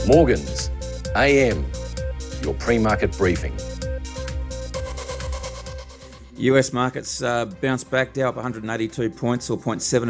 Morgans, AM, your pre-market briefing. US markets bounced back, Dow up 182 points or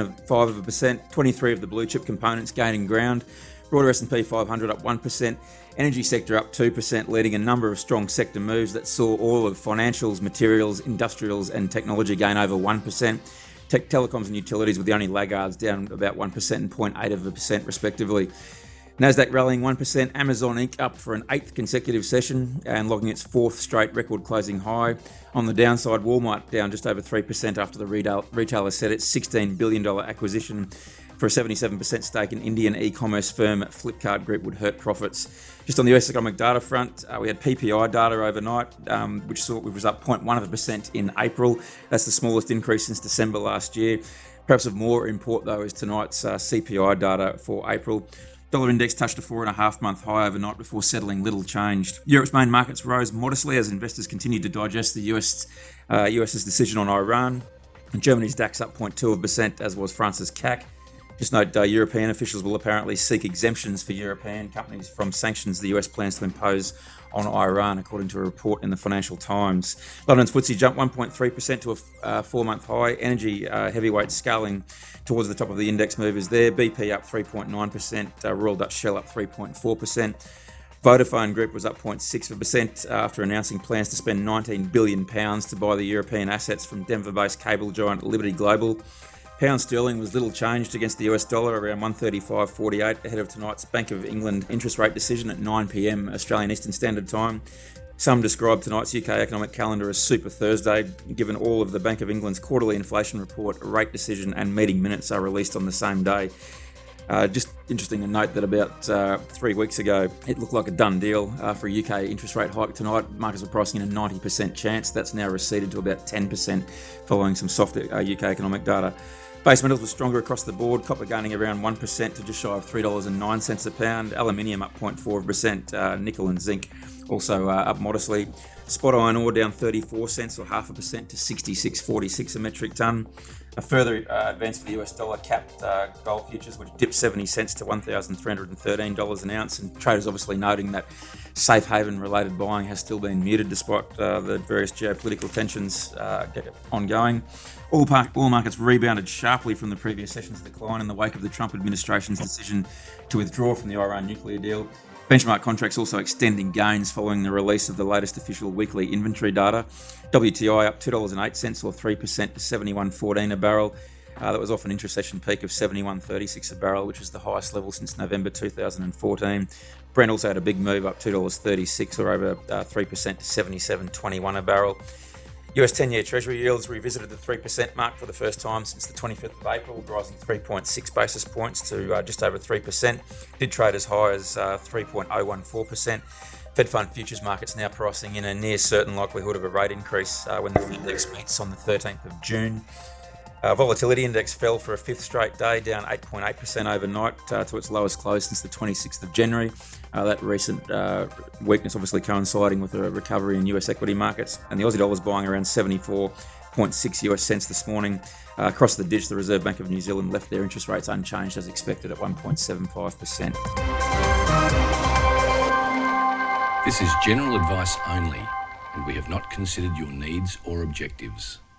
0.75%, 23 of the blue chip components gaining ground. Broader S&P 500 up 1%, energy sector up 2%, leading a number of strong sector moves that saw all of financials, materials, industrials and technology gain over 1%. Telecoms and utilities were the only laggards, down about 1% and 0.8% respectively. Nasdaq rallying 1%, Amazon Inc. up for an 8th consecutive session and logging its 4th straight record closing high. On the downside, Walmart down just over 3% after the retailer said its $16 billion acquisition for a 77% stake in Indian e-commerce firm Flipkart Group would hurt profits. Just on the US economic data front, we had PPI data overnight, which was up 0.1% in April. That's the smallest increase since December last year. Perhaps of more import, though, is tonight's CPI data for April. Dollar index touched a 4.5-month high overnight before settling little changed. Europe's main markets rose modestly as investors continued to digest the US's decision on Iran. And Germany's DAX up 0.2%, as was France's CAC. Just note, European officials will apparently seek exemptions for European companies from sanctions the US plans to impose on Iran, according to a report in the Financial Times. London's FTSE jumped 1.3% to a 4-month high. Energy heavyweights scaling towards the top of the index movers there. BP up 3.9%, Royal Dutch Shell up 3.4%. Vodafone Group was up 0.6% after announcing plans to spend £19 billion to buy the European assets from Denver-based cable giant Liberty Global. Pound sterling was little changed against the US dollar, around 135.48, ahead of tonight's Bank of England interest rate decision at 9 p.m. Australian Eastern Standard Time. Some describe tonight's UK economic calendar as Super Thursday, given all of the Bank of England's quarterly inflation report, rate decision and meeting minutes are released on the same day. Just interesting to note that about 3 weeks ago, it looked like a done deal for a UK interest rate hike tonight. Markets were pricing in a 90% chance. That's now receded to about 10% following some softer UK economic data. Base metals were stronger across the board, copper gaining around 1% to just shy of $3.09 a pound, aluminium up 0.4%, nickel and zinc also up modestly. Spot iron ore down 34 cents or 0.5% to 66.46 a metric tonne. A further advance for the US dollar capped gold futures, which dipped 70 cents to $1,313 an ounce, and traders obviously noting that safe haven related buying has still been muted despite the various geopolitical tensions ongoing. All markets rebounded sharply from the previous session's decline in the wake of the Trump administration's decision to withdraw from the Iran nuclear deal. Benchmark contracts also extending gains following the release of the latest official weekly inventory data. WTI up $2.08 or 3% to 71.14 a barrel. That was off an intra-session peak of 71.36 a barrel, which is the highest level since November 2014. Brent also had a big move, up $2.36 or over 3% to 77.21 a barrel. US 10-year Treasury yields revisited the 3% mark for the first time since the 25th of April, rising 3.6 basis points to just over 3%. Did trade as high as 3.014%. Fed Fund futures markets now pricing in a near certain likelihood of a rate increase when the index meets on the 13th of June. Volatility index fell for a 5th straight day, down 8.8% overnight to its lowest close since the 26th of January. That recent weakness obviously coinciding with a recovery in US equity markets, and the Aussie dollar is buying around 74.6 US cents this morning. Across the ditch, the Reserve Bank of New Zealand left their interest rates unchanged as expected at 1.75%. This is general advice only, and we have not considered your needs or objectives.